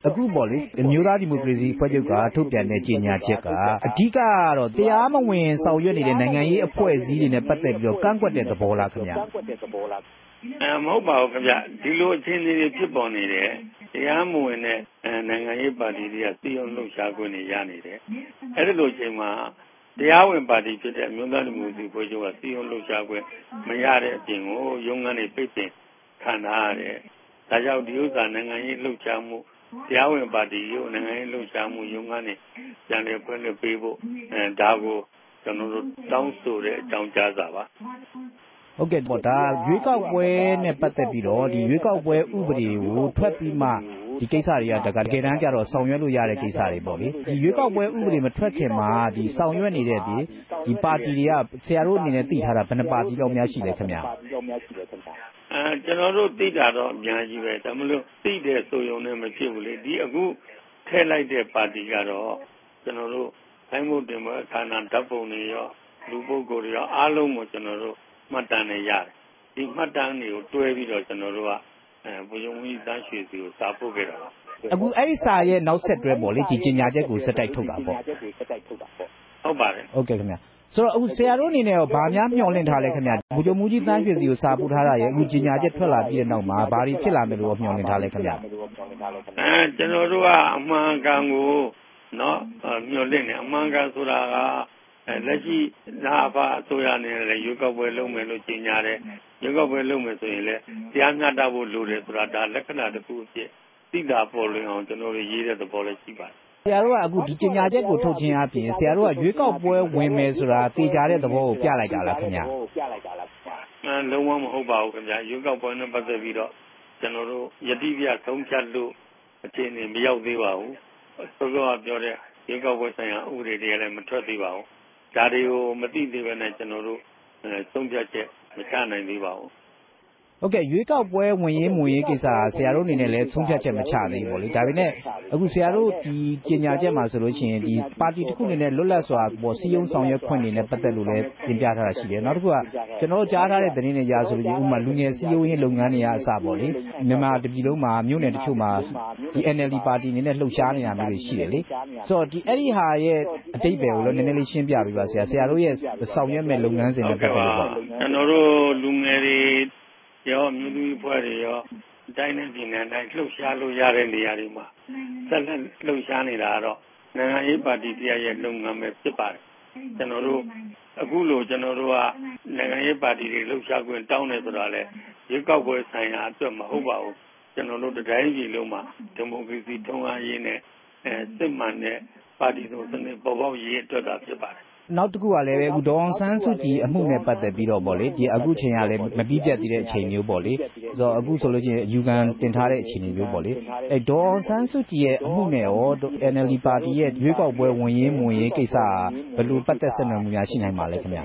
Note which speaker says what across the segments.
Speaker 1: အခုပေါ့လေမျိုးသားဒီမိုကရေစီအဖွဲ့ချုပ်ကထုတ်ပြန်တဲ့ကြေညာချက်ကအဓိကတော့တရားမဝင်ဆောင်ရွက်နေတဲ့နိုင်ငံရေးအဖွဲ့အစည်းတွေနဲ့ပတ်သက်ပြီးတော့ကန့်ကွက်တဲ့သဘောလားခင်ဗျာ
Speaker 2: မဟုတ်ပါဘူးခင်ဗျဒီလိုအခြေအနေတွေဖြစ်ပေါ်နေတယ်တရားမဝင်တဲ့နိုင်ငံရေးပါတီတွေကစီးရုံးလှုပ်ရှားခွင့်တွေရနေတယ်အဲ့ဒီလိုအချိန်မှာတရားဝင်ပါတီဖြစ်တဲ့အမျိုးသားဒီမိုကရေစီအဖွဲ့ချုပ်ကစီးရုံးလှုပ်ရှားခွင့်မရတဲ့အပြင်ကိုရုံးခန်းတွေပိတ်ပင်ခံထားရတယ်ဒါကြောင့်ဒီဥစ္စာနိုင်ငံရေးလှုပ်ရှားမှုတရားဝင်ပါတီကိုနိုင်ငံရေးလှုပ်ရှားမှုရုံးခန်းတွေပြန်လည်ဖွင့်လှစ်ပေးဖို့ဒါကိုကျွန်တော်တို့တောင်းဆိုတဲ့အကြောင်းကြားစာပါ
Speaker 1: ဟုတ်ကဲ့ပေါ့ဒါရွေးကောက်ပွဲနဲ့ပတ်သက်ပြီးတော့ဒီရွေးကောက်ပွဲဥပဒေကိုထွက်ပြီးမှဒီကိစ္စတွေကတကယ်တမ်းကျတော့ဆောင်ရွက်လို့ရတဲ့ကိစ္စတွေပေါ့လေဒီရွေးကောက်ပွဲဥပဒေမထွက်ခင်မှာဒီဆောင်ရွက်နေတဲ့ဒီပါတီတွေကဆရာတို့အနေနဲ့သိထားတာဘယ်နှပါတီလောက်များရှိလဲခင်ဗျာ
Speaker 2: ကျွန်တော်တို့သိတာတော့အများကြီးပဲဒါမလို့သိတယ်ဆိုရုံနဲ့မဖြစ်ဘူးလေဒီအခုထည့်လိုက်တဲ့ပါတီကတော့ကျွန်တော်တို့တိုင်းမှုတင်ပွဲအခမ်းအနားဓာတ်ပုံတွေရောလူပုဂ္ဂိုလ်တွေရောအားလုံးကိုကျွန်တော်တို့မှတ်တမ်းနဲ့ရတယ်ဒီမှတ်တမ်းတွေကိုတွဲပြီးတော့ကျွန်တော်တို့ကဘုံရုံးကြီးတန်းရွှေစီကိုစာပို့ခဲ့တာပါ
Speaker 1: အခုအဲ့ဒီစာရဲ့နောက်ဆက်တွဲပေါ့လေဒီကြေညာချက်ကိုစက်တိုက်ထုတ်တာပေါ့
Speaker 2: ဟုတ်ပါတယ်
Speaker 1: ဟုတ်ကဲ့ခင်ဗျာဆိုတော့အခုဆရာတို့အနေနဲ့ရောဗာများမျှော်လင့်ထားလဲခင်ဗျာဘုံရုံးကြီးတန်းရွှေစီကိုစာပို့ထားတာရဲ့အခုကြေညာချက်ထွက်လာပြီးတဲ့နောက်မှာဘာတွေဖြစ်လာမယ်လို့မျှော်လင့်ထားလဲခင်ဗျာ
Speaker 2: ကျွန်တော်တို့ကအမှန်ကန်ကိုနော်မျှော်လင့်နေအမှန်ကန်ဆိုတာကလက်ရှိနာဖအစိုးရနဲ့လည်းရွေးကောက်ပွဲလုပ်မယ်လို့ကြေညာတယ်ရွေးကောက်ပွဲလုပ်မယ်ဆိုရင်လည်းတရားမျှတဖို့လိုတယ်ဆိုတာဒါလက္ခဏာတစ်ခုအဖြစ်သိတာပေါ်လွင်အောင်ကျွန်တော်တို့ရေးတဲ့သဘောလည်းရှိပါတယ်
Speaker 1: ဆရာတို့ကအခုဒီကြေညာချက်ကိုထုတ်ခြင်းအပြင်ဆရာတို့ကရွေးကောက်ပွဲဝင်မယ်ဆိုတာသိကြတဲ့သဘောကိုပြလိုက်တာလားခင်ဗျာ
Speaker 2: လုံးဝမဟုတ်ပါဘူးခင်ဗျာရွေးကောက်ပွဲနဲ့ပတ်သက်ပြီးတော့ကျွန်တော်တို့ယတိပြသုံးဖြတ်လို့အခြေအနေမရောက်သေးပါဘူးဆိုတော့ပြောတဲ့ရွေးကောက်ပွဲဆိုင်ရာဥပဒေတွေလည်းမထွက်သေးပါဘူးဒါတွေကိုမသိသေးဘဲနဲ့ကျွန်တော်တို့သုံးဖြတ်ချက်မချနိုင်သေးပါဘူး
Speaker 1: ဟုတ်ကဲ့ရွေးကောက်ပွဲဝင်ရေးမဝင်ရေးကိစ္စဆရာတို့အနေနဲ့လည်းသုံးဖြတ်ချက်မချသေးဘူးပေါ့လေဒါပေမဲ့အခုဆရာတို့ဒီကြေညာချက်မှာဆိုလို့ရှိရင်ဒီပါတီတစ်ခုအနေနဲ့လွတ်လပ်စွာပေါ်စည်းရုံးဆောင်ရွက်ခွင့်တွေနဲ့ပတ်သက်လို့လည်းပြင်ပြထားတာရှိတယ်နောက်တစ်ခုကကျွန်တော်ကြားထားတဲ့သတင်းတွေကြားဆိုလို့ဥပမာလူငယ်စည်းရုံးရေးလုပ်ငန်းတွေအစပေါ့လေမြန်မာတပြည်လုံးမှာမြို့နယ်တချို့မှာဒီ NLD ပါတီအနေနဲ့လှုပ်ရှားနေတာမျိုးတွေရှိတယ်လေဆိုတော့ဒီအဲ့ဒီဟာရဲ့အတိတ်ပဲကိုလည်းနည်းနည်းလေးရှင်းပြပေးပါဆရာတို့ရဲ့ဆောင်ရွက်မဲ့လုပ်ငန်းစဉ်တွေပတ်သက်လို့ပေါ့
Speaker 2: ကျွန်တော်တို့လူငယ်တွေရောမြို့သူအဖွဲ့တွေရောတိုင်းနဲ့ပြည်နယ်တိုင်းလှုပ်ရှားလို့ရတဲ့နေရာတွေမှာဆက်လက်လှုပ်ရှားနေတာတော့နိုင်ငံရေးပါတီတရားရဲ့လုပ်ငန်းပဲဖြစ်ပါတယ်ကျွန်တော်တို့အခုလိုကျွန်တော်တို့ကနိုင်ငံရေးပါတီတွေလှုပ်ရှားခွင့်တောင်းနေဆိုတာလေရွေးကောက်ပွဲဆိုင်ရာအတွက်မဟုတ်ပါဘူးကျွန်တော်တို့တိုင်းပြည်လုံးမှာဒီမိုကရေစီထုံးကားရေးနဲ့စစ်မှန်တဲ့ပါတီစုံစနစ်ပေါ်ပေါက်ရေးအတွက်သာဖြစ်ပါတယ်
Speaker 1: နောက်တစ်ခုကလည်းအခုဒေါ်အောင်ဆန်းစုကြည်အမှုနဲ့ပတ်သက်ပြီးတော့ပေါ့လေဒီအခုချိန်ကလည်းမပြီးပြတ်သေးတဲ့အချိန်မျိုးပေါ့လေဆိုတော့အခုဆိုလို့ရှိရင်ယူကန်တင်ထားတဲ့အခြေအနေမျိုးပေါ့လေဒေါ်အောင်ဆန်းစုကြည်ရဲ့အမှုနဲ့ရော NLD ပါတီရဲ့ရွေးကောက်ပွဲဝင်ရေးကိစ္စဘယ်လိုပတ်သက်ဆက်နွယ်မှုများရှိနိုင်ပါလဲခင်ဗျာ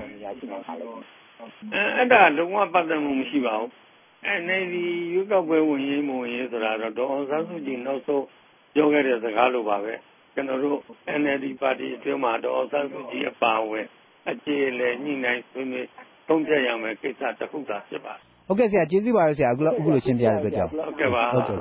Speaker 2: အဲ့ဒါလုံးဝပတ်သက်မှုမရှိပါဘူးNLD ရွေးကောက်ပွဲဝင်ရေးဆိုတာတော့ဒေါ်အောင်ဆန်းစုကြည်နောက်ဆုံးပြောခဲ့တဲ့စကားလိုပါပဲကျွန်တော်တို့ NLD ပါတီအတွင်းမှာဒေါ်အောင်ဆန်းစုကြည်အပါအဝင်အခြေအနေညှိနှိုင်းဆွေးနွေးသုံးဖြတ်ရမယ်ကိစ္စတစ်ခုသာဖြစ်ပါတယ်
Speaker 1: ဟုတ်ကဲ့ဆရာကျေးဇူးပါပဲဆရာအခုလိုရှင်းပြတဲ့အတွက်ကြောင့်
Speaker 2: ဟုတ်ကဲ့ပါ